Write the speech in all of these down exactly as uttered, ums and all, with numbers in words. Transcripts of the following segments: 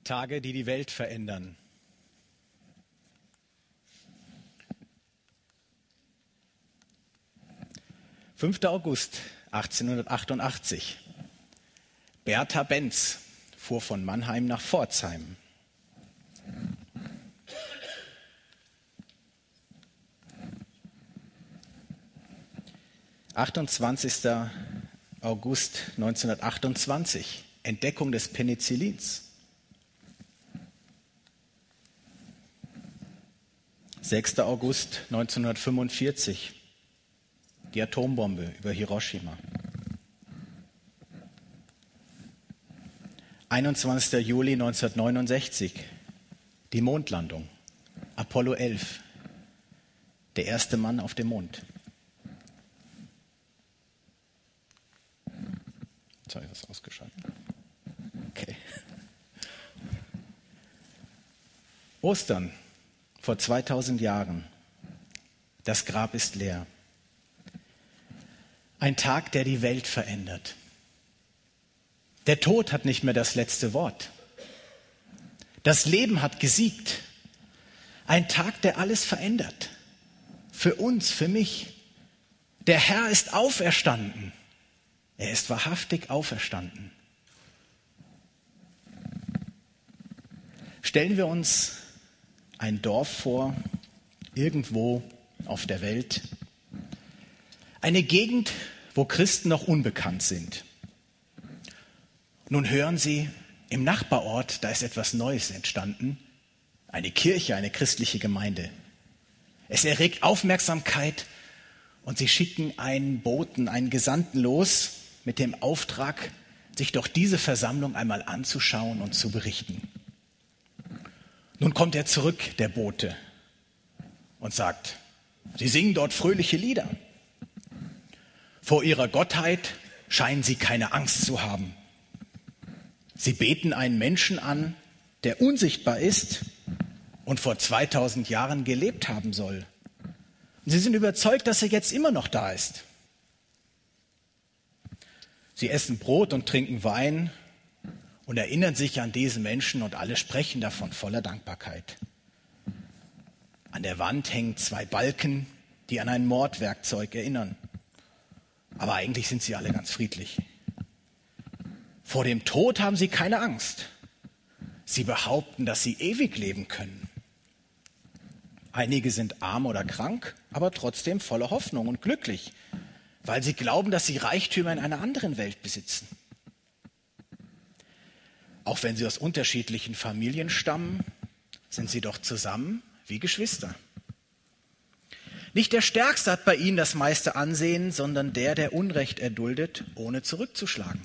Tage, die die Welt verändern. fünfter August achtzehnhundertachtundachtzig. Bertha Benz fuhr von Mannheim nach Pforzheim. achtundzwanzigster August neunzehnhundertachtundzwanzig. Entdeckung des Penicillins. sechster August neunzehnhundertfünfundvierzig. Die Atombombe über Hiroshima. einundzwanzigster Juli neunzehnhundertneunundsechzig. Die Mondlandung. Apollo elf. Der erste Mann auf dem Mond. Jetzt habe ich das ausgeschaltet. Okay. Ostern vor zweitausend Jahren. Das Grab ist leer. Ein Tag, der die Welt verändert. Der Tod hat nicht mehr das letzte Wort. Das Leben hat gesiegt. Ein Tag, der alles verändert. Für uns, für mich. Der Herr ist auferstanden. Er ist wahrhaftig auferstanden. Stellen wir uns ein Dorf vor, irgendwo auf der Welt. Eine Gegend, wo Christen noch unbekannt sind. Nun hören Sie, im Nachbarort, da ist etwas Neues entstanden. Eine Kirche, eine christliche Gemeinde. Es erregt Aufmerksamkeit und Sie schicken einen Boten, einen Gesandten los mit dem Auftrag, sich doch diese Versammlung einmal anzuschauen und zu berichten. Nun kommt er zurück, der Bote, und sagt, Sie singen dort fröhliche Lieder. Vor ihrer Gottheit scheinen sie keine Angst zu haben. Sie beten einen Menschen an, der unsichtbar ist und vor zweitausend Jahren gelebt haben soll. Und sie sind überzeugt, dass er jetzt immer noch da ist. Sie essen Brot und trinken Wein und erinnern sich an diesen Menschen und alle sprechen davon voller Dankbarkeit. An der Wand hängen zwei Balken, die an ein Mordwerkzeug erinnern. Aber eigentlich sind sie alle ganz friedlich. Vor dem Tod haben sie keine Angst. Sie behaupten, dass sie ewig leben können. Einige sind arm oder krank, aber trotzdem voller Hoffnung und glücklich, weil sie glauben, dass sie Reichtümer in einer anderen Welt besitzen. Auch wenn sie aus unterschiedlichen Familien stammen, sind sie doch zusammen wie Geschwister. Nicht der Stärkste hat bei ihnen das meiste Ansehen, sondern der, der Unrecht erduldet, ohne zurückzuschlagen.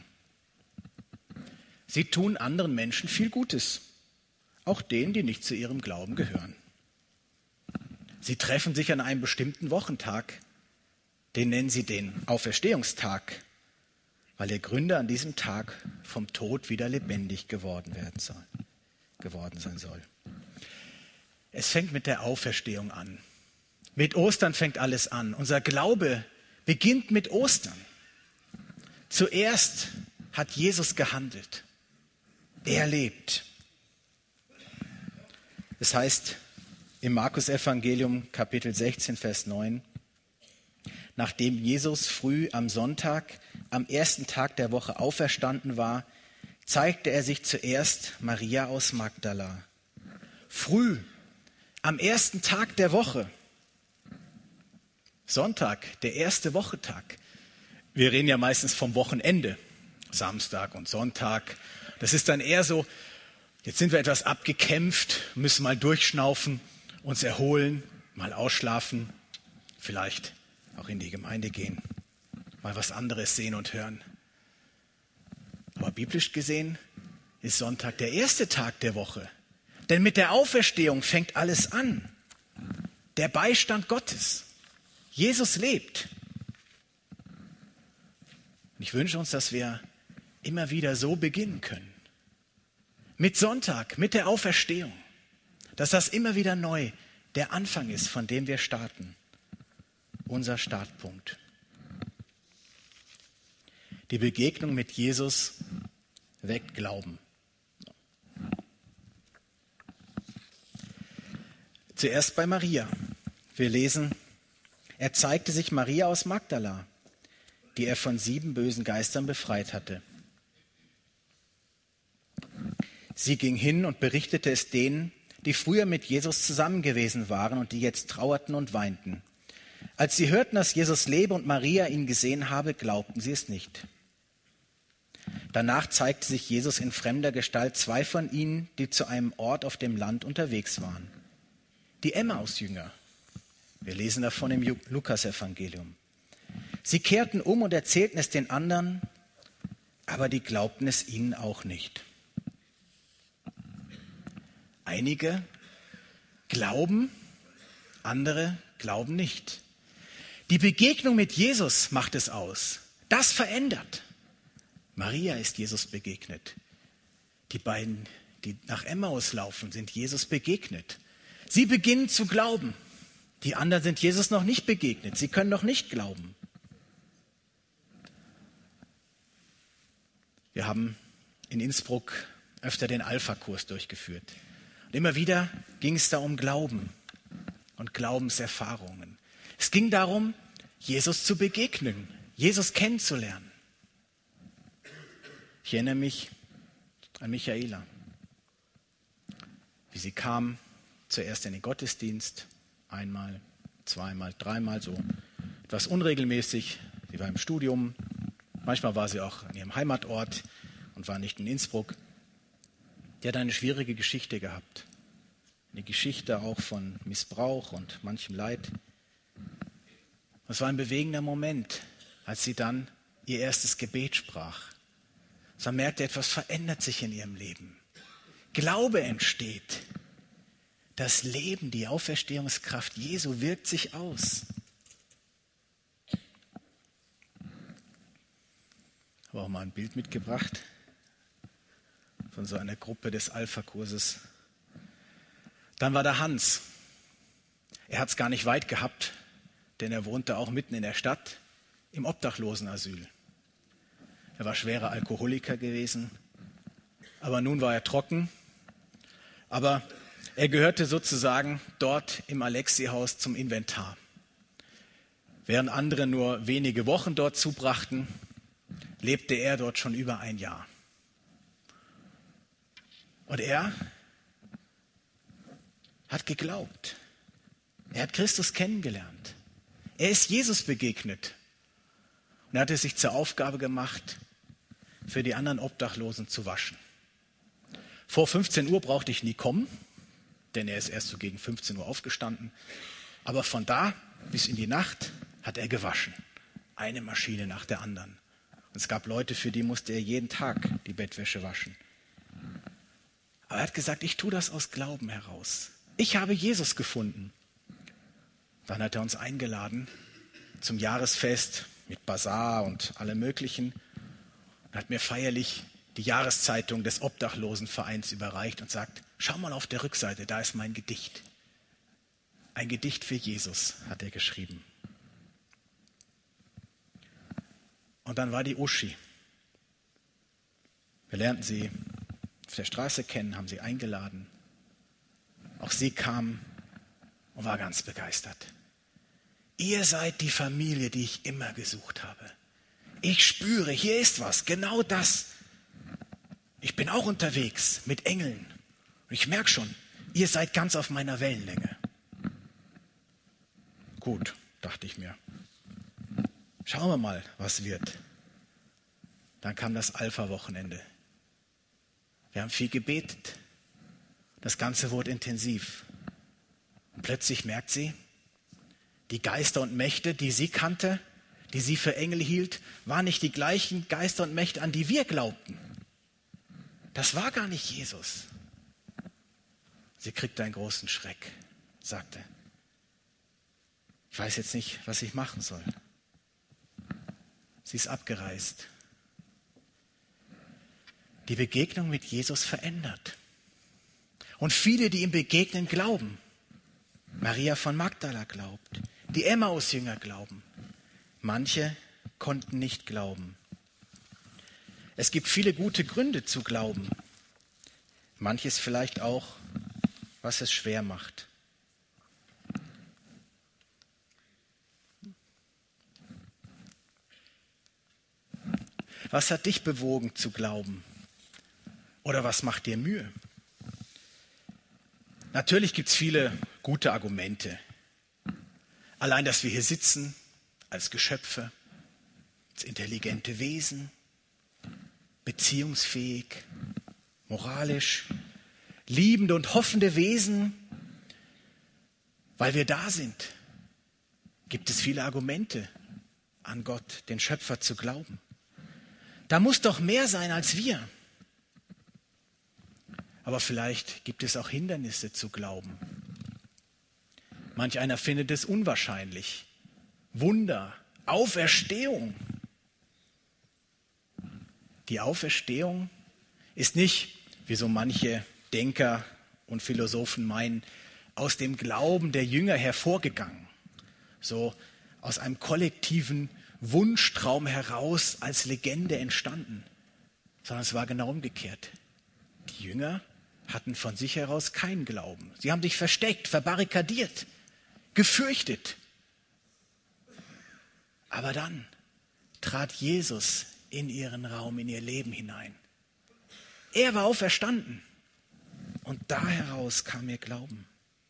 Sie tun anderen Menschen viel Gutes, auch denen, die nicht zu ihrem Glauben gehören. Sie treffen sich an einem bestimmten Wochentag, den nennen sie den Auferstehungstag, weil der Gründer an diesem Tag vom Tod wieder lebendig geworden werden soll, geworden sein soll. Es fängt mit der Auferstehung an. Mit Ostern fängt alles an. Unser Glaube beginnt mit Ostern. Zuerst hat Jesus gehandelt. Er lebt. Es heißt im Markus-Evangelium Kapitel sechzehn, Vers neun, nachdem Jesus früh am Sonntag, am ersten Tag der Woche auferstanden war, zeigte er sich zuerst Maria aus Magdala. Früh, am ersten Tag der Woche. Sonntag, der erste Wochetag. Wir reden ja meistens vom Wochenende, Samstag und Sonntag. Das ist dann eher so, jetzt sind wir etwas abgekämpft, müssen mal durchschnaufen, uns erholen, mal ausschlafen, vielleicht auch in die Gemeinde gehen, mal was anderes sehen und hören. Aber biblisch gesehen ist Sonntag der erste Tag der Woche. Denn mit der Auferstehung fängt alles an. Der Beistand Gottes. Jesus lebt. Und ich wünsche uns, dass wir immer wieder so beginnen können. Mit Sonntag, mit der Auferstehung. Dass das immer wieder neu der Anfang ist, von dem wir starten. Unser Startpunkt. Die Begegnung mit Jesus weckt Glauben. Zuerst bei Maria. Wir lesen, er zeigte sich Maria aus Magdala, die er von sieben bösen Geistern befreit hatte. Sie ging hin und berichtete es denen, die früher mit Jesus zusammen gewesen waren und die jetzt trauerten und weinten. Als sie hörten, dass Jesus lebe und Maria ihn gesehen habe, glaubten sie es nicht. Danach zeigte sich Jesus in fremder Gestalt zwei von ihnen, die zu einem Ort auf dem Land unterwegs waren. Die Emmaus-Jünger. Wir lesen davon im Lukas-Evangelium. Sie kehrten um und erzählten es den anderen, aber die glaubten es ihnen auch nicht. Einige glauben, andere glauben nicht. Die Begegnung mit Jesus macht es aus. Das verändert. Maria ist Jesus begegnet. Die beiden, die nach Emmaus laufen, sind Jesus begegnet. Sie beginnen zu glauben. Die anderen sind Jesus noch nicht begegnet. Sie können noch nicht glauben. Wir haben in Innsbruck öfter den Alpha-Kurs durchgeführt. Und immer wieder ging es da um Glauben und Glaubenserfahrungen. Es ging darum, Jesus zu begegnen, Jesus kennenzulernen. Ich erinnere mich an Michaela, wie sie kam, zuerst in den Gottesdienst, einmal, zweimal, dreimal, so etwas unregelmäßig. Sie war im Studium, manchmal war sie auch an ihrem Heimatort und war nicht in Innsbruck. Die hat eine schwierige Geschichte gehabt. Eine Geschichte auch von Missbrauch und manchem Leid. Es war ein bewegender Moment, als sie dann ihr erstes Gebet sprach. Sie merkte, etwas verändert sich in ihrem Leben. Glaube entsteht. Das Leben, die Auferstehungskraft Jesu wirkt sich aus. Ich habe auch mal ein Bild mitgebracht von so einer Gruppe des Alpha-Kurses. Dann war da Hans. Er hat es gar nicht weit gehabt, denn er wohnte auch mitten in der Stadt im Obdachlosenasyl. Er war schwerer Alkoholiker gewesen, aber nun war er trocken. Aber er gehörte sozusagen dort im Alexi-Haus zum Inventar. Während andere nur wenige Wochen dort zubrachten, lebte er dort schon über ein Jahr. Und er hat geglaubt. Er hat Christus kennengelernt. Er ist Jesus begegnet. Und er hat es sich zur Aufgabe gemacht, für die anderen Obdachlosen zu waschen. Vor fünfzehn Uhr brauchte ich nie kommen, denn er ist erst so gegen fünfzehn Uhr aufgestanden. Aber von da bis in die Nacht hat er gewaschen. Eine Maschine nach der anderen. Und es gab Leute, für die musste er jeden Tag die Bettwäsche waschen. Aber er hat gesagt, ich tue das aus Glauben heraus. Ich habe Jesus gefunden. Dann hat er uns eingeladen zum Jahresfest mit Basar und allem Möglichen und hat mir feierlich die Jahreszeitung des Obdachlosenvereins überreicht und sagt, schau mal auf der Rückseite, da ist mein Gedicht. Ein Gedicht für Jesus, hat er geschrieben. Und dann war die Uschi. Wir lernten sie auf der Straße kennen, haben sie eingeladen. Auch sie kam und war ganz begeistert. Ihr seid die Familie, die ich immer gesucht habe. Ich spüre, hier ist was, genau das. Ich bin auch unterwegs mit Engeln. Und ich merke schon, ihr seid ganz auf meiner Wellenlänge. Gut, dachte ich mir. Schauen wir mal, was wird. Dann kam das Alpha-Wochenende. Wir haben viel gebetet. Das Ganze wurde intensiv. Und plötzlich merkt sie, die Geister und Mächte, die sie kannte, die sie für Engel hielt, waren nicht die gleichen Geister und Mächte, an die wir glaubten. Das war gar nicht Jesus. Sie kriegte einen großen Schreck, sagte, ich weiß jetzt nicht, was ich machen soll. Sie ist abgereist. Die Begegnung mit Jesus verändert. Und viele, die ihm begegnen, glauben. Maria von Magdala glaubt. Die Emmaus-Jünger glauben. Manche konnten nicht glauben. Es gibt viele gute Gründe zu glauben. Manches vielleicht auch, was es schwer macht. Was hat dich bewogen zu glauben? Oder was macht dir Mühe? Natürlich gibt es viele gute Argumente. Allein, dass wir hier sitzen als Geschöpfe, als intelligente Wesen, beziehungsfähig, moralisch, liebende und hoffende Wesen, weil wir da sind, gibt es viele Argumente, an Gott, den Schöpfer, zu glauben. Da muss doch mehr sein als wir. Aber vielleicht gibt es auch Hindernisse zu glauben. Manch einer findet es unwahrscheinlich. Wunder, Auferstehung. Die Auferstehung ist nicht, wie so manche Denker und Philosophen meinen, aus dem Glauben der Jünger hervorgegangen. So aus einem kollektiven Wunschtraum heraus als Legende entstanden. Sondern es war genau umgekehrt. Die Jünger hatten von sich heraus keinen Glauben. Sie haben sich versteckt, verbarrikadiert, gefürchtet. Aber dann trat Jesus in ihren Raum, in ihr Leben hinein. Er war auferstanden. Und da heraus kam ihr Glauben.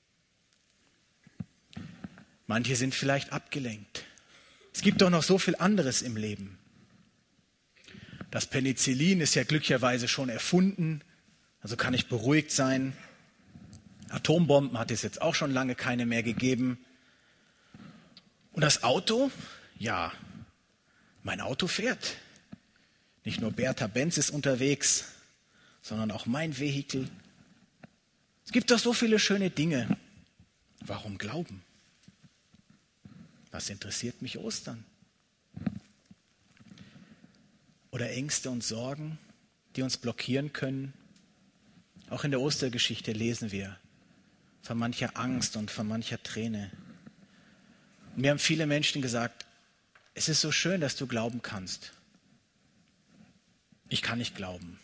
Manche sind vielleicht abgelenkt. Es gibt doch noch so viel anderes im Leben. Das Penicillin ist ja glücklicherweise schon erfunden, also kann ich beruhigt sein. Atombomben hat es jetzt auch schon lange keine mehr gegeben. Und das Auto? Ja, mein Auto fährt. Nicht nur Bertha Benz ist unterwegs, sondern auch mein Vehikel. Es gibt doch so viele schöne Dinge. Warum glauben? Was interessiert mich Ostern? Oder Ängste und Sorgen, die uns blockieren können? Auch in der Ostergeschichte lesen wir von mancher Angst und von mancher Träne. Und mir haben viele Menschen gesagt, es ist so schön, dass du glauben kannst. Ich kann nicht glauben.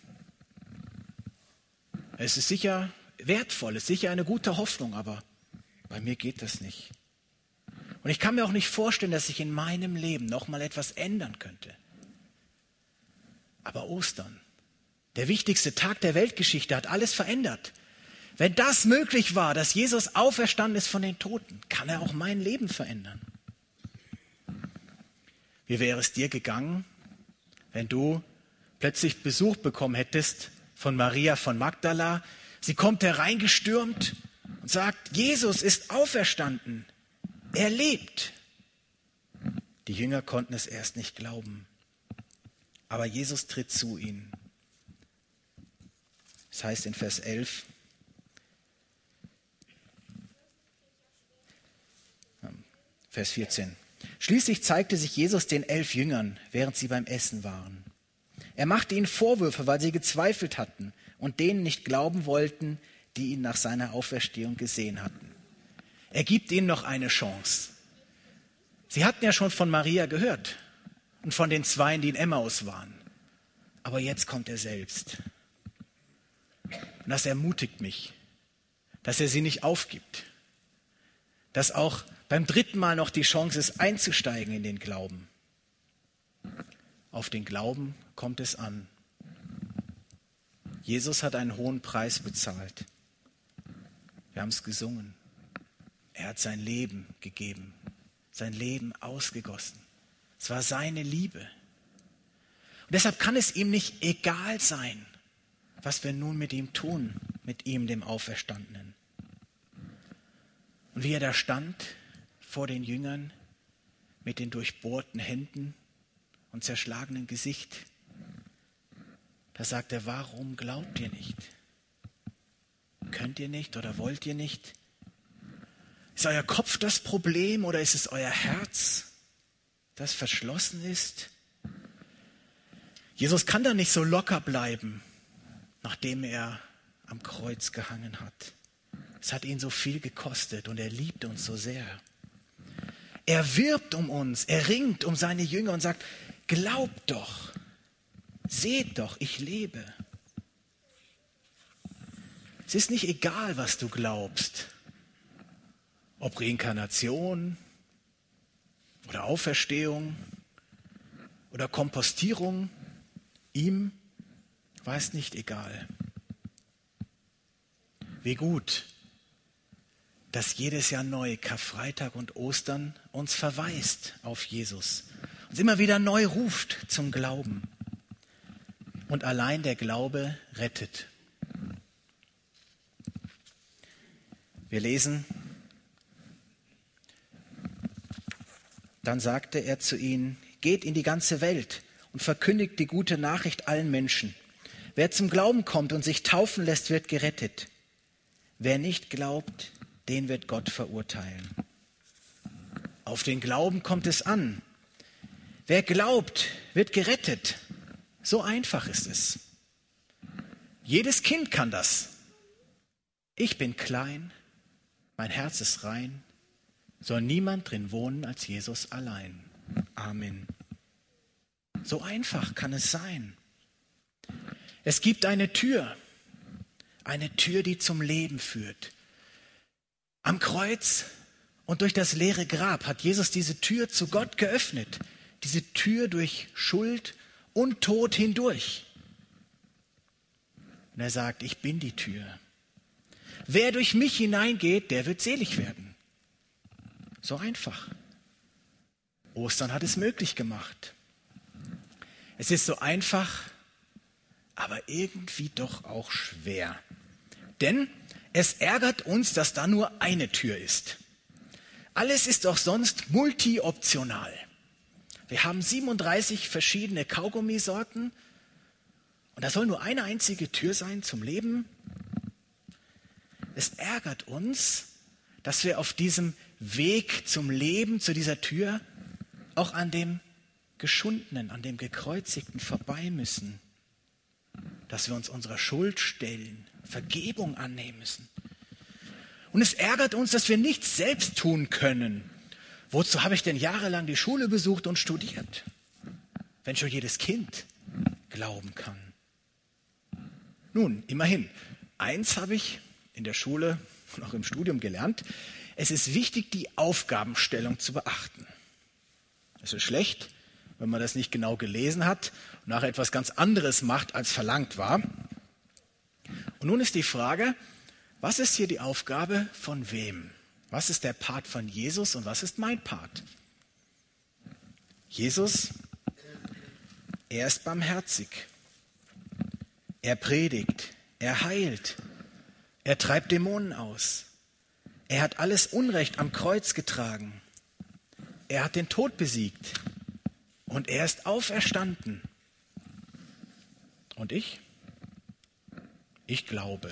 Es ist sicher wertvoll, es ist sicher eine gute Hoffnung, aber bei mir geht das nicht. Und ich kann mir auch nicht vorstellen, dass sich in meinem Leben noch mal etwas ändern könnte. Aber Ostern, der wichtigste Tag der Weltgeschichte, hat alles verändert. Wenn das möglich war, dass Jesus auferstanden ist von den Toten, kann er auch mein Leben verändern. Wie wäre es dir gegangen, wenn du plötzlich Besuch bekommen hättest von Maria von Magdala? Sie kommt hereingestürmt und sagt, Jesus ist auferstanden. Er lebt. Die Jünger konnten es erst nicht glauben. Aber Jesus tritt zu ihnen. Das heißt in Vers elf, Vers vierzehn. Schließlich zeigte sich Jesus den elf Jüngern, während sie beim Essen waren. Er machte ihnen Vorwürfe, weil sie gezweifelt hatten und denen nicht glauben wollten, die ihn nach seiner Auferstehung gesehen hatten. Er gibt ihnen noch eine Chance. Sie hatten ja schon von Maria gehört und von den Zweien, die in Emmaus waren. Aber jetzt kommt er selbst. Und das ermutigt mich, dass er sie nicht aufgibt. Dass auch beim dritten Mal noch die Chance ist, einzusteigen in den Glauben. Auf den Glauben kommt es an. Jesus hat einen hohen Preis bezahlt. Wir haben es gesungen. Er hat sein Leben gegeben, sein Leben ausgegossen. Es war seine Liebe. Und deshalb kann es ihm nicht egal sein, was wir nun mit ihm tun, mit ihm, dem Auferstandenen. Und wie er da stand vor den Jüngern mit den durchbohrten Händen und zerschlagenen Gesicht, da sagt er, warum glaubt ihr nicht? Könnt ihr nicht oder wollt ihr nicht? Ist euer Kopf das Problem oder ist es euer Herz, das verschlossen ist? Jesus kann da nicht so locker bleiben, nachdem er am Kreuz gehangen hat. Es hat ihn so viel gekostet und er liebt uns so sehr. Er wirbt um uns, er ringt um seine Jünger und sagt, glaubt doch, seht doch, ich lebe. Es ist nicht egal, was du glaubst, ob Reinkarnation oder Auferstehung oder Kompostierung Ihm war es nicht egal. Wie gut, dass jedes Jahr neu Karfreitag und Ostern uns verweist auf Jesus, uns immer wieder neu ruft zum Glauben. Und allein der Glaube rettet. Wir lesen, dann sagte er zu ihnen, geht in die ganze Welt und verkündigt die gute Nachricht allen Menschen. Wer zum Glauben kommt und sich taufen lässt, wird gerettet. Wer nicht glaubt, den wird Gott verurteilen. Auf den Glauben kommt es an. Wer glaubt, wird gerettet. So einfach ist es. Jedes Kind kann das. Ich bin klein, mein Herz ist rein, soll niemand drin wohnen als Jesus allein. Amen. So einfach kann es sein. Es gibt eine Tür, eine Tür, die zum Leben führt. Am Kreuz und durch das leere Grab hat Jesus diese Tür zu Gott geöffnet. Diese Tür durch Schuld und Tod hindurch. Und er sagt, ich bin die Tür. Wer durch mich hineingeht, der wird selig werden. So einfach. Ostern hat es möglich gemacht. Es ist so einfach, aber irgendwie doch auch schwer. Denn es ärgert uns, dass da nur eine Tür ist. Alles ist doch sonst multi-optional. Wir haben siebenunddreißig verschiedene Kaugummisorten und da soll nur eine einzige Tür sein zum Leben. Es ärgert uns, dass wir auf diesem Weg zum Leben, zu dieser Tür, auch an dem Geschundenen, an dem Gekreuzigten vorbei müssen. Dass wir uns unserer Schuld stellen, Vergebung annehmen müssen. Und es ärgert uns, dass wir nichts selbst tun können. Wozu habe ich denn jahrelang die Schule besucht und studiert, wenn schon jedes Kind glauben kann? Nun, immerhin, eins habe ich in der Schule und auch im Studium gelernt. Es ist wichtig, die Aufgabenstellung zu beachten. Es ist schlecht, wenn man das nicht genau gelesen hat und nachher etwas ganz anderes macht, als verlangt war. Und nun ist die Frage, was ist hier die Aufgabe von wem? Was ist der Part von Jesus und was ist mein Part? Jesus, er ist barmherzig. Er predigt, er heilt, er treibt Dämonen aus. Er hat alles Unrecht am Kreuz getragen. Er hat den Tod besiegt und er ist auferstanden. Und ich? Ich glaube.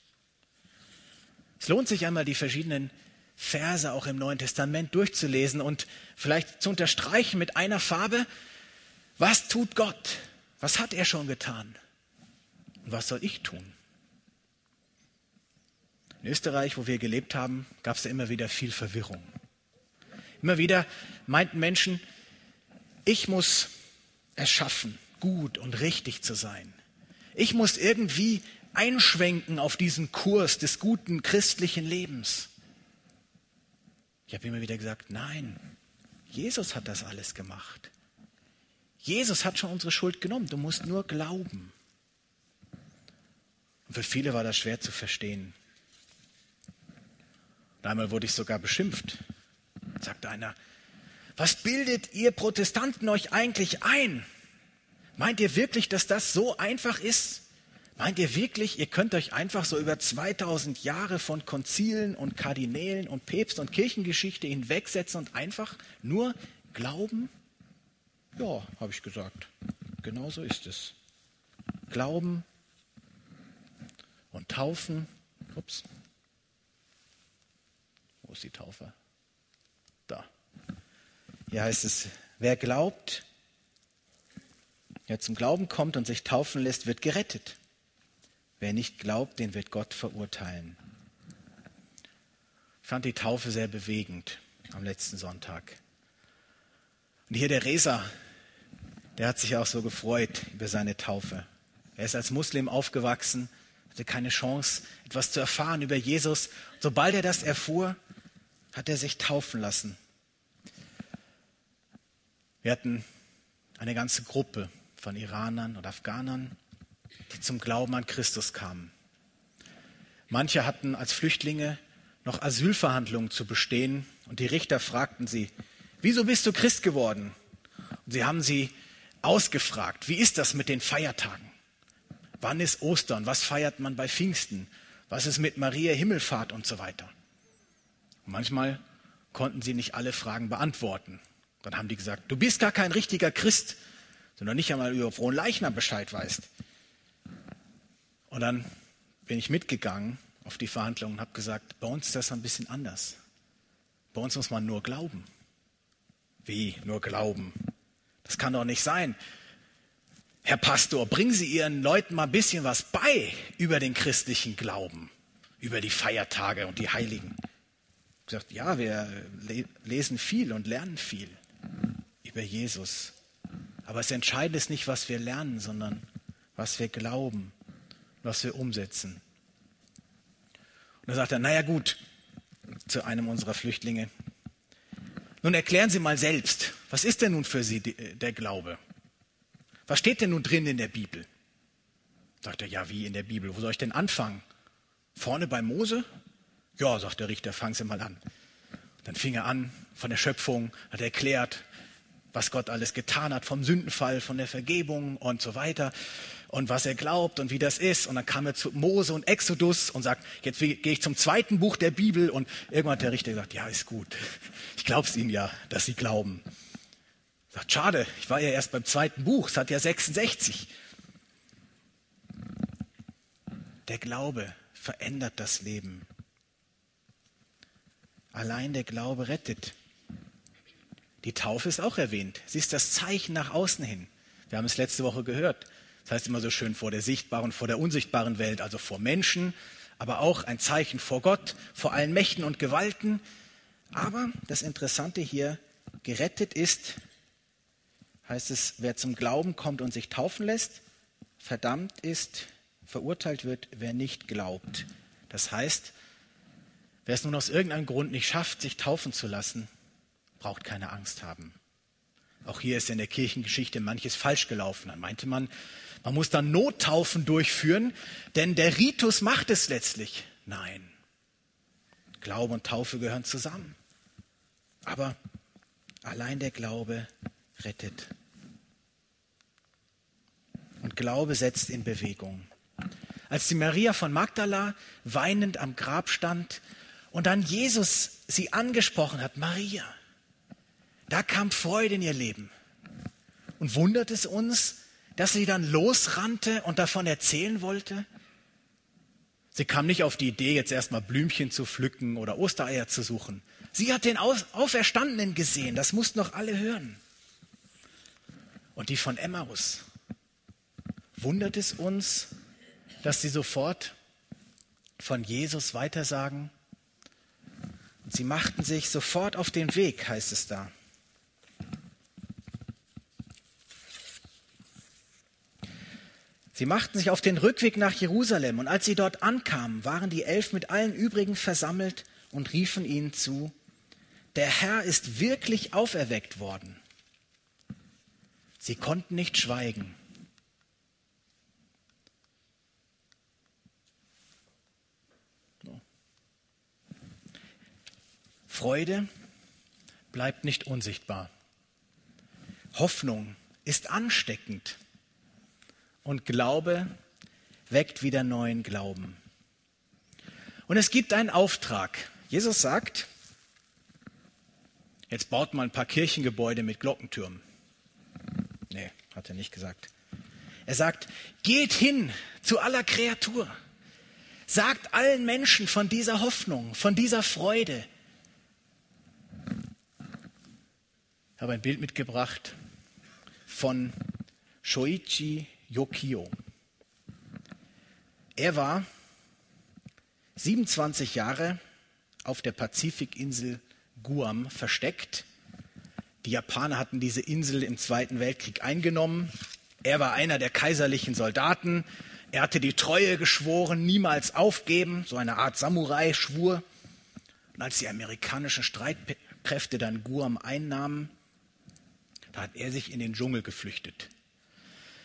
Es lohnt sich einmal, die verschiedenen Verse auch im Neuen Testament durchzulesen und vielleicht zu unterstreichen mit einer Farbe, was tut Gott? Was hat er schon getan? Und was soll ich tun? In Österreich, wo wir gelebt haben, gab es ja immer wieder viel Verwirrung. Immer wieder meinten Menschen, ich muss es schaffen, gut und richtig zu sein. Ich muss irgendwie einschwenken auf diesen Kurs des guten christlichen Lebens. Ich habe immer wieder gesagt, nein, Jesus hat das alles gemacht. Jesus hat schon unsere Schuld genommen, du musst nur glauben. Und für viele war das schwer zu verstehen. Und einmal wurde ich sogar beschimpft. Da sagte einer, was bildet ihr Protestanten euch eigentlich ein? Meint ihr wirklich, dass das so einfach ist? Meint ihr wirklich, ihr könnt euch einfach so über zweitausend Jahre von Konzilen und Kardinälen und Päpst- und Kirchengeschichte hinwegsetzen und einfach nur glauben? Ja, habe ich gesagt. Genau so ist es. Glauben und taufen. Ups. Wo ist die Taufe? Da. Hier heißt es, wer glaubt, wer zum Glauben kommt und sich taufen lässt, wird gerettet. Wer nicht glaubt, den wird Gott verurteilen. Ich fand die Taufe sehr bewegend am letzten Sonntag. Und hier der Reza, der hat sich auch so gefreut über seine Taufe. Er ist als Muslim aufgewachsen, hatte keine Chance, etwas zu erfahren über Jesus. Sobald er das erfuhr, hat er sich taufen lassen. Wir hatten eine ganze Gruppe von Iranern und Afghanern, die zum Glauben an Christus kamen. Manche hatten als Flüchtlinge noch Asylverhandlungen zu bestehen und die Richter fragten sie, wieso bist du Christ geworden? Und sie haben sie ausgefragt, wie ist das mit den Feiertagen? Wann ist Ostern? Was feiert man bei Pfingsten? Was ist mit Maria Himmelfahrt und so weiter? Und manchmal konnten sie nicht alle Fragen beantworten. Dann haben die gesagt, du bist gar kein richtiger Christ, sondern nicht einmal über Fronleichnam Bescheid weißt. Und dann bin ich mitgegangen auf die Verhandlungen und habe gesagt, bei uns ist das ein bisschen anders. Bei uns muss man nur glauben. Wie, nur glauben? Das kann doch nicht sein. Herr Pastor, bringen Sie Ihren Leuten mal ein bisschen was bei über den christlichen Glauben, über die Feiertage und die Heiligen. Ich habe gesagt, ja, wir lesen viel und lernen viel über Jesus. Aber das Entscheidende ist nicht, was wir lernen, sondern was wir glauben, was wir umsetzen. Und dann sagt er, naja gut, zu einem unserer Flüchtlinge, nun erklären Sie mal selbst, was ist denn nun für Sie der Glaube? Was steht denn nun drin in der Bibel? Sagt er, ja, wie in der Bibel? Wo soll ich denn anfangen? Vorne bei Mose? Ja, sagt der Richter, fangen Sie mal an. Dann fing er an von der Schöpfung, hat erklärt, was Gott alles getan hat, vom Sündenfall, von der Vergebung und so weiter und was er glaubt und wie das ist. Und dann kam er zu Mose und Exodus und sagt, jetzt gehe ich zum zweiten Buch der Bibel. Und irgendwann hat der Richter gesagt, ja, ist gut. Ich glaube es Ihnen ja, dass Sie glauben. Sagt, schade, ich war ja erst beim zweiten Buch, es hat ja sechsundsechzig. Der Glaube verändert das Leben. Allein der Glaube rettet. Die Taufe ist auch erwähnt. Sie ist das Zeichen nach außen hin. Wir haben es letzte Woche gehört. Das heißt immer so schön vor der sichtbaren, vor der unsichtbaren Welt, also vor Menschen, aber auch ein Zeichen vor Gott, vor allen Mächten und Gewalten. Aber das Interessante hier, gerettet ist, heißt es, wer zum Glauben kommt und sich taufen lässt, verdammt ist, verurteilt wird, wer nicht glaubt. Das heißt, wer es nun aus irgendeinem Grund nicht schafft, sich taufen zu lassen, braucht keine Angst haben. Auch hier ist in der Kirchengeschichte manches falsch gelaufen. Dann meinte man, man muss dann Nottaufen durchführen, denn der Ritus macht es letztlich. Nein, Glaube und Taufe gehören zusammen. Aber allein der Glaube rettet. Und Glaube setzt in Bewegung. Als die Maria von Magdala weinend am Grab stand und dann Jesus sie angesprochen hat, Maria, da kam Freude in ihr Leben. Und wundert es uns, dass sie dann losrannte und davon erzählen wollte? Sie kam nicht auf die Idee, jetzt erstmal Blümchen zu pflücken oder Ostereier zu suchen. Sie hat den Auferstandenen gesehen, das mussten doch alle hören. Und die von Emmaus. Wundert es uns, dass sie sofort von Jesus weitersagen? Und sie machten sich sofort auf den Weg, heißt es da. Sie machten sich auf den Rückweg nach Jerusalem und als sie dort ankamen, waren die Elf mit allen übrigen versammelt und riefen ihnen zu, der Herr ist wirklich auferweckt worden. Sie konnten nicht schweigen. Freude bleibt nicht unsichtbar. Hoffnung ist ansteckend. Und Glaube weckt wieder neuen Glauben. Und es gibt einen Auftrag. Jesus sagt, jetzt baut mal ein paar Kirchengebäude mit Glockentürmen. Nee, hat er nicht gesagt. Er sagt, geht hin zu aller Kreatur. Sagt allen Menschen von dieser Hoffnung, von dieser Freude. Ich habe ein Bild mitgebracht von Shoichi Yokio. Er war siebenundzwanzig Jahre auf der Pazifikinsel Guam versteckt. Die Japaner hatten diese Insel im Zweiten Weltkrieg eingenommen. Er war einer der kaiserlichen Soldaten. Er hatte die Treue geschworen, niemals aufgeben, so eine Art Samurai-Schwur. Und als die amerikanischen Streitkräfte dann Guam einnahmen, da hat er sich in den Dschungel geflüchtet.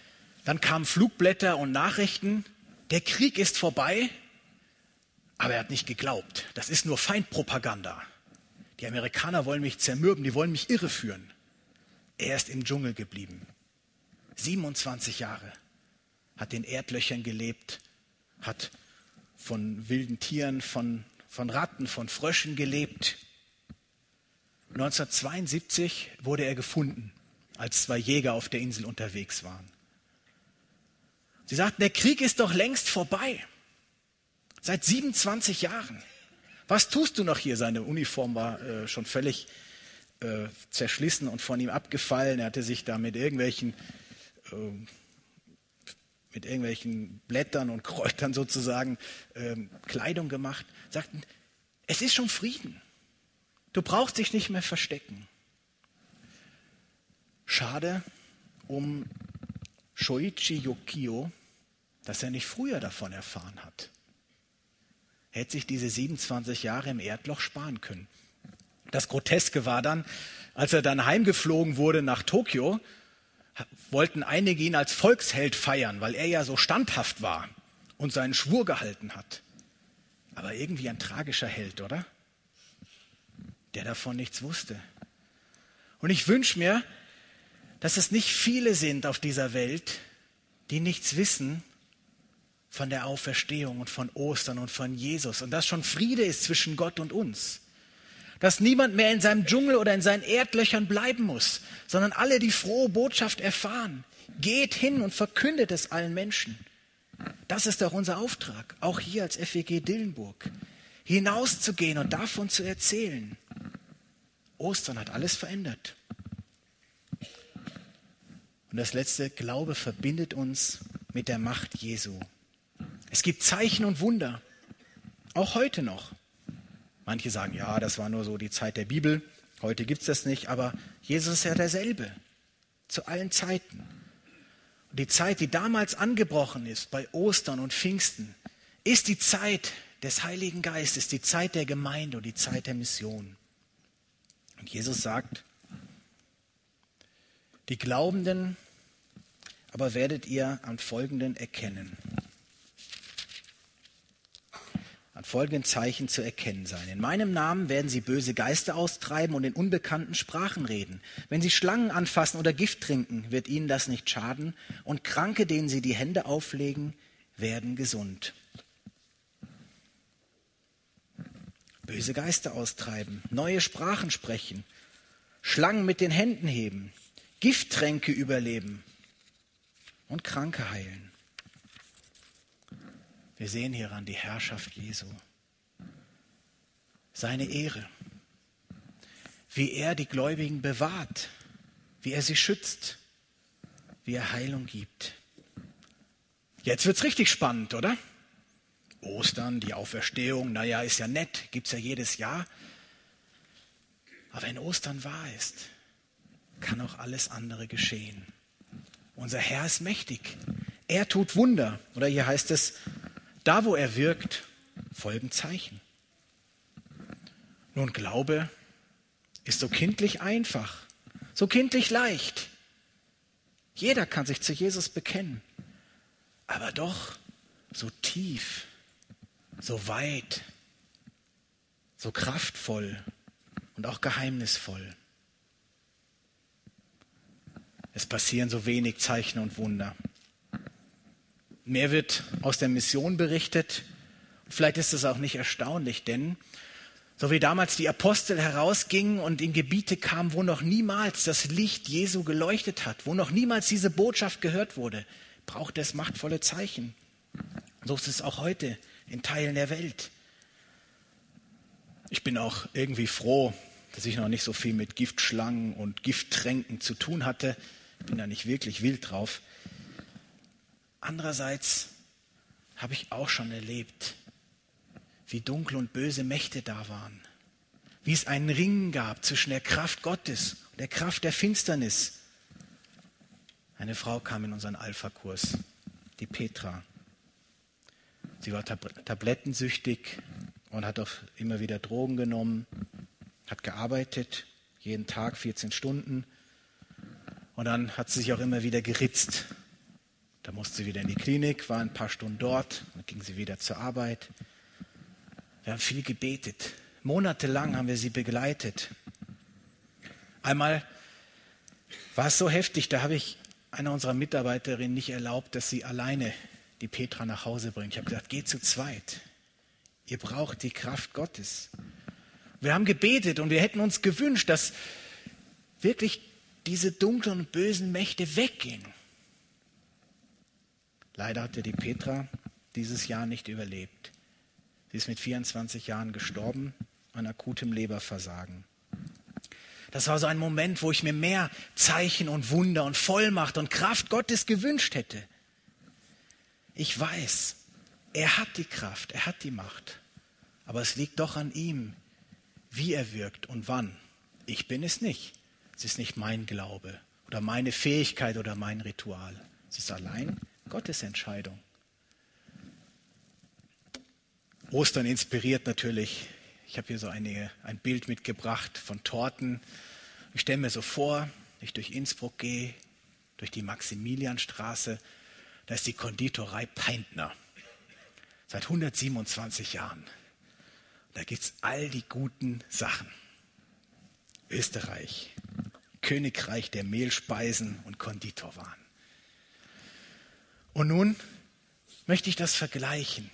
Dann kamen Flugblätter und Nachrichten, der Krieg ist vorbei, aber er hat nicht geglaubt. Das ist nur Feindpropaganda. Die Amerikaner wollen mich zermürben, die wollen mich irreführen. Er ist im Dschungel geblieben. siebenundzwanzig Jahre hat in Erdlöchern gelebt, hat von wilden Tieren, von, von Ratten, von Fröschen gelebt. neunzehnhundertzweiundsiebzig wurde er gefunden, als zwei Jäger auf der Insel unterwegs waren. Sie sagten, der Krieg ist doch längst vorbei. Seit siebenundzwanzig Jahren. Was tust du noch hier? Seine Uniform war äh, schon völlig äh, zerschlissen und von ihm abgefallen. Er hatte sich da mit irgendwelchen, äh, mit irgendwelchen Blättern und Kräutern sozusagen äh, Kleidung gemacht. Sagten, es ist schon Frieden. Du brauchst dich nicht mehr verstecken. Schade um Shoichi Yukio, dass er nicht früher davon erfahren hat. Er hätte sich diese siebenundzwanzig Jahre im Erdloch sparen können. Das Groteske war dann, als er dann heimgeflogen wurde nach Tokio, wollten einige ihn als Volksheld feiern, weil er ja so standhaft war und seinen Schwur gehalten hat. Aber irgendwie ein tragischer Held, oder? Der davon nichts wusste. Und ich wünsche mir, dass es nicht viele sind auf dieser Welt, die nichts wissen von der Auferstehung und von Ostern und von Jesus. Und dass schon Friede ist zwischen Gott und uns. Dass niemand mehr in seinem Dschungel oder in seinen Erdlöchern bleiben muss, sondern alle die frohe Botschaft erfahren. Geht hin und verkündet es allen Menschen. Das ist doch unser Auftrag, auch hier als F E G Dillenburg. Hinauszugehen und davon zu erzählen. Ostern hat alles verändert. Und das letzte, Glaube verbindet uns mit der Macht Jesu. Es gibt Zeichen und Wunder, auch heute noch. Manche sagen, ja, das war nur so die Zeit der Bibel, heute gibt es das nicht, aber Jesus ist ja derselbe, zu allen Zeiten. Und die Zeit, die damals angebrochen ist, bei Ostern und Pfingsten, ist die Zeit des Heiligen Geistes, die Zeit der Gemeinde und die Zeit der Mission. Und Jesus sagt, die Glaubenden aber werdet ihr an Folgenden erkennen. An folgenden Zeichen zu erkennen sein. In meinem Namen werden sie böse Geister austreiben und in unbekannten Sprachen reden. Wenn sie Schlangen anfassen oder Gift trinken, wird ihnen das nicht schaden. Und Kranke, denen sie die Hände auflegen, werden gesund. Böse Geister austreiben, neue Sprachen sprechen, Schlangen mit den Händen heben, Gifttränke überleben und Kranke heilen. Wir sehen hieran die Herrschaft Jesu, seine Ehre, wie er die Gläubigen bewahrt, wie er sie schützt, wie er Heilung gibt. Jetzt wird's richtig spannend, oder? Ostern, die Auferstehung, naja, ist ja nett, gibt's ja jedes Jahr. Aber wenn Ostern wahr ist, kann auch alles andere geschehen. Unser Herr ist mächtig. Er tut Wunder. Oder hier heißt es, da wo er wirkt, folgen Zeichen. Nun, Glaube ist so kindlich einfach, so kindlich leicht. Jeder kann sich zu Jesus bekennen. Aber doch so tief, so weit, so kraftvoll und auch geheimnisvoll. Es passieren so wenig Zeichen und Wunder. Mehr wird aus der Mission berichtet. Vielleicht ist es auch nicht erstaunlich, denn so wie damals die Apostel herausgingen und in Gebiete kamen, wo noch niemals das Licht Jesu geleuchtet hat, wo noch niemals diese Botschaft gehört wurde, braucht es machtvolle Zeichen. So ist es auch heute in Teilen der Welt. Ich bin auch irgendwie froh, dass ich noch nicht so viel mit Giftschlangen und Gifttränken zu tun hatte. Ich bin da nicht wirklich wild drauf. Andererseits habe ich auch schon erlebt, wie dunkle und böse Mächte da waren. Wie es einen Ring gab zwischen der Kraft Gottes und der Kraft der Finsternis. Eine Frau kam in unseren Alpha-Kurs, die Petra. Sie war tab- tablettensüchtig und hat auch immer wieder Drogen genommen, hat gearbeitet, jeden Tag vierzehn Stunden. Und dann hat sie sich auch immer wieder geritzt. Da musste sie wieder in die Klinik, war ein paar Stunden dort, dann ging sie wieder zur Arbeit. Wir haben viel gebetet. Monatelang haben wir sie begleitet. Einmal war es so heftig, da habe ich einer unserer Mitarbeiterinnen nicht erlaubt, dass sie alleine die Petra nach Hause bringt. Ich habe gesagt, geht zu zweit. Ihr braucht die Kraft Gottes. Wir haben gebetet und wir hätten uns gewünscht, dass wirklich diese dunklen und bösen Mächte weggehen. Leider hatte die Petra dieses Jahr nicht überlebt. Sie ist mit vierundzwanzig Jahren gestorben an akutem Leberversagen. Das war so ein Moment, wo ich mir mehr Zeichen und Wunder und Vollmacht und Kraft Gottes gewünscht hätte. Ich weiß, er hat die Kraft, er hat die Macht. Aber es liegt doch an ihm, wie er wirkt und wann. Ich bin es nicht. Es ist nicht mein Glaube oder meine Fähigkeit oder mein Ritual. Es ist allein Gottes Entscheidung. Ostern inspiriert natürlich. Ich habe hier so eine, ein Bild mitgebracht von Torten. Ich stelle mir so vor, wenn ich durch Innsbruck gehe, durch die Maximilianstraße, da ist die Konditorei Peintner. Seit hundertsiebenundzwanzig Jahren. Da gibt es all die guten Sachen. Österreich, Königreich der Mehlspeisen und Konditorwaren. Und nun möchte ich das vergleichen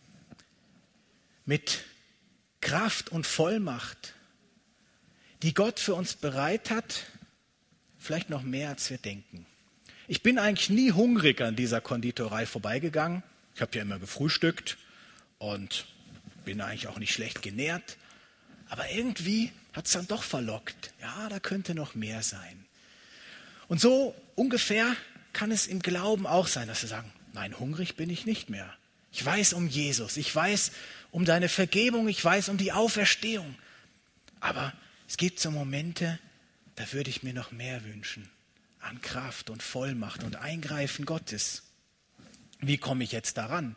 mit Kraft und Vollmacht, die Gott für uns bereit hat, vielleicht noch mehr als wir denken. Ich bin eigentlich nie hungrig an dieser Konditorei vorbeigegangen. Ich habe ja immer gefrühstückt und bin eigentlich auch nicht schlecht genährt. Aber irgendwie hat es dann doch verlockt. Ja, da könnte noch mehr sein. Und so ungefähr kann es im Glauben auch sein, dass wir sagen, nein, hungrig bin ich nicht mehr. Ich weiß um Jesus, ich weiß um deine Vergebung, ich weiß um die Auferstehung. Aber es gibt so Momente, da würde ich mir noch mehr wünschen an Kraft und Vollmacht und Eingreifen Gottes. Wie komme ich jetzt daran?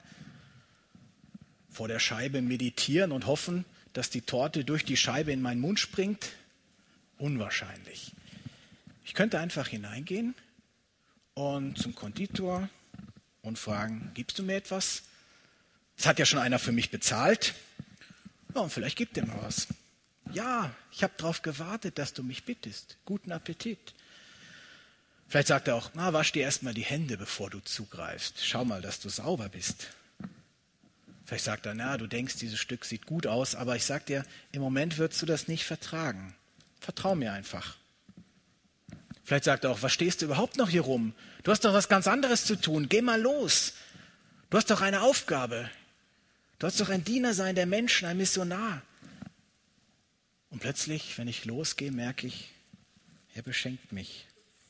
Vor der Scheibe meditieren und hoffen, dass die Torte durch die Scheibe in meinen Mund springt? Unwahrscheinlich. Ich könnte einfach hineingehen und zum Konditor und fragen, gibst du mir etwas? Das hat ja schon einer für mich bezahlt. Ja, und vielleicht gibt er mir was. Ja, ich habe darauf gewartet, dass du mich bittest. Guten Appetit. Vielleicht sagt er auch, na, wasch dir erstmal die Hände, bevor du zugreifst. Schau mal, dass du sauber bist. Vielleicht sagt er, na, du denkst, dieses Stück sieht gut aus, aber ich sag dir, im Moment würdest du das nicht vertragen. Vertrau mir einfach. Vielleicht sagt er auch, was stehst du überhaupt noch hier rum? Du hast doch was ganz anderes zu tun. Geh mal los. Du hast doch eine Aufgabe. Du hast doch ein Diener sein der Menschen, ein Missionar. Und plötzlich, wenn ich losgehe, merke ich, er beschenkt mich.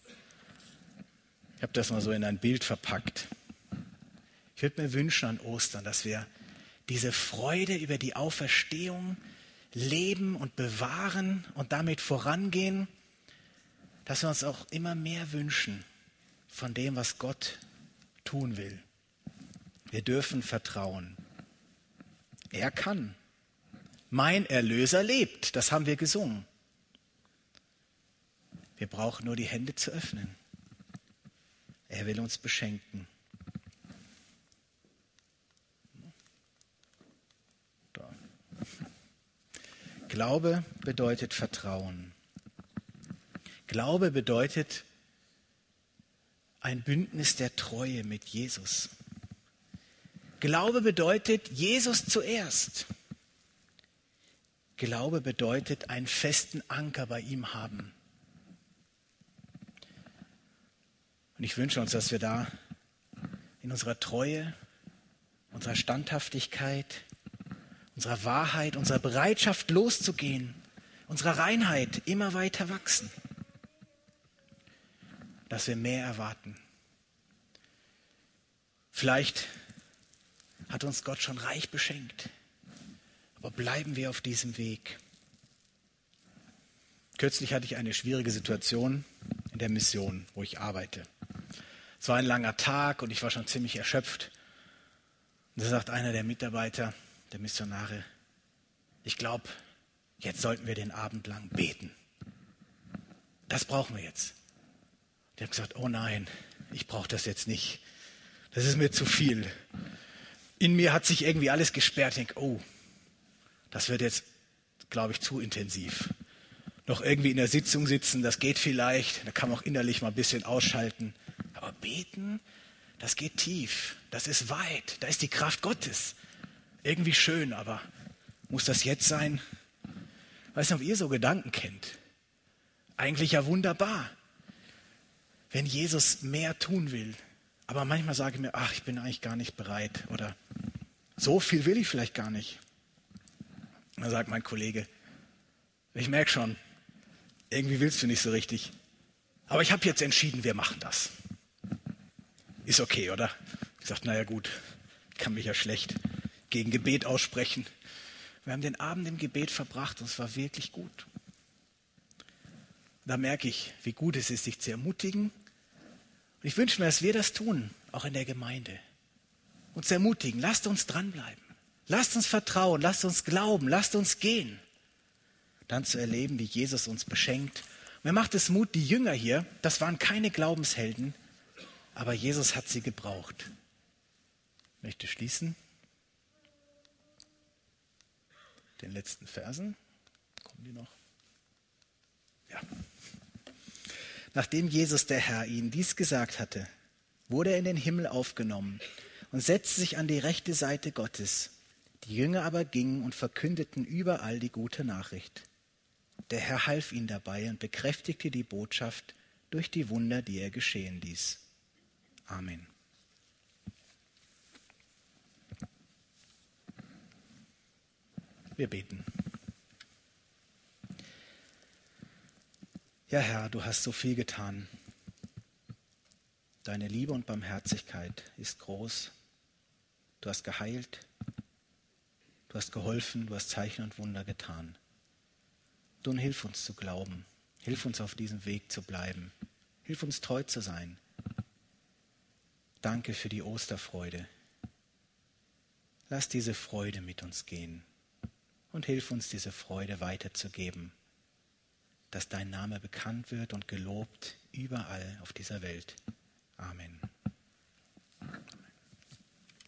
Ich habe das mal so in ein Bild verpackt. Ich würde mir wünschen an Ostern, dass wir diese Freude über die Auferstehung leben und bewahren und damit vorangehen, dass wir uns auch immer mehr wünschen von dem, was Gott tun will. Wir dürfen vertrauen. Er kann. Mein Erlöser lebt. Das haben wir gesungen. Wir brauchen nur die Hände zu öffnen. Er will uns beschenken. Da. Glaube bedeutet Vertrauen. Glaube bedeutet ein Bündnis der Treue mit Jesus. Glaube bedeutet Jesus zuerst. Glaube bedeutet einen festen Anker bei ihm haben. Und ich wünsche uns, dass wir da in unserer Treue, unserer Standhaftigkeit, unserer Wahrheit, unserer Bereitschaft loszugehen, unserer Reinheit immer weiter wachsen. Dass wir mehr erwarten. Vielleicht hat uns Gott schon reich beschenkt. Aber bleiben wir auf diesem Weg. Kürzlich hatte ich eine schwierige Situation in der Mission, wo ich arbeite. Es war ein langer Tag und ich war schon ziemlich erschöpft. Und da sagt einer der Mitarbeiter, der Missionare, ich glaube, jetzt sollten wir den Abend lang beten. Das brauchen wir jetzt. Die haben gesagt, oh nein, ich brauche das jetzt nicht. Das ist mir zu viel. In mir hat sich irgendwie alles gesperrt. Ich denke, oh, das wird jetzt, glaube ich, zu intensiv. Noch irgendwie in der Sitzung sitzen, das geht vielleicht. Da kann man auch innerlich mal ein bisschen ausschalten. Aber beten, das geht tief. Das ist weit. Da ist die Kraft Gottes. Irgendwie schön, aber muss das jetzt sein? Ich weiß nicht, ob ihr so Gedanken kennt. Eigentlich ja wunderbar, wenn Jesus mehr tun will. Aber manchmal sage ich mir, ach, ich bin eigentlich gar nicht bereit. Oder so viel will ich vielleicht gar nicht. Dann sagt mein Kollege, ich merke schon, irgendwie willst du nicht so richtig. Aber ich habe jetzt entschieden, wir machen das. Ist okay, oder? Ich sage, naja gut, ich kann mich ja schlecht gegen Gebet aussprechen. Wir haben den Abend im Gebet verbracht und es war wirklich gut. Da merke ich, wie gut es ist, sich zu ermutigen. Und ich wünsche mir, dass wir das tun, auch in der Gemeinde. Uns ermutigen, lasst uns dranbleiben. Lasst uns vertrauen, lasst uns glauben, lasst uns gehen. Dann zu erleben, wie Jesus uns beschenkt. Mir macht es Mut, die Jünger hier, das waren keine Glaubenshelden, aber Jesus hat sie gebraucht. Ich möchte schließen. Den letzten Versen. Kommen die noch? Ja. Nachdem Jesus, der Herr, ihnen dies gesagt hatte, wurde er in den Himmel aufgenommen und setzte sich an die rechte Seite Gottes. Die Jünger aber gingen und verkündeten überall die gute Nachricht. Der Herr half ihnen dabei und bekräftigte die Botschaft durch die Wunder, die er geschehen ließ. Amen. Wir beten. Ja, Herr, du hast so viel getan. Deine Liebe und Barmherzigkeit ist groß. Du hast geheilt, du hast geholfen, du hast Zeichen und Wunder getan. Nun hilf uns zu glauben. Hilf uns auf diesem Weg zu bleiben. Hilf uns treu zu sein. Danke für die Osterfreude. Lass diese Freude mit uns gehen und hilf uns, diese Freude weiterzugeben, dass dein Name bekannt wird und gelobt überall auf dieser Welt. Amen.